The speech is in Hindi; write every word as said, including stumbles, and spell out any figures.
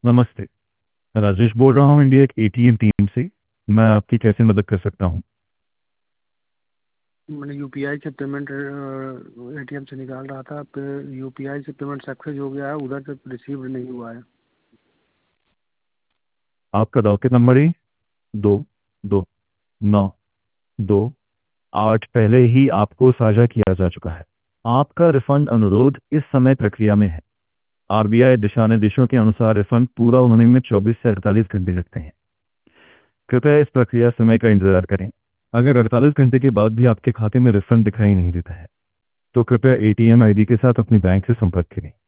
नमस्ते। राजेश बोल रहा हूँ इंडिया के एटीएम टीम से। मैं आपकी कैसे मदद कर सकता हूँ? मैंने यूपीआई से पेमेंट एटीएम से निकाल रहा था, फिर यूपीआई से पेमेंट सक्सेस हो गया है, उधर से रिसीव नहीं हुआ है। आपका डॉकेट नंबर है दो दो नौ दो आठ, पहले ही आपको साझा किया जा चुका है। आपका रिफंड अनुरोध इस समय प्रक्रिया में है। आरबीआई दिशा निर्देशों के अनुसार रिफंड पूरा होने में चौबीस से अड़तालीस घंटे लगते हैं। कृपया इस प्रक्रिया समय का इंतजार करें। अगर अड़तालीस घंटे के बाद भी आपके खाते में रिफंड दिखाई नहीं देता है तो कृपया एटीएम आईडी के साथ अपनी बैंक से संपर्क करें।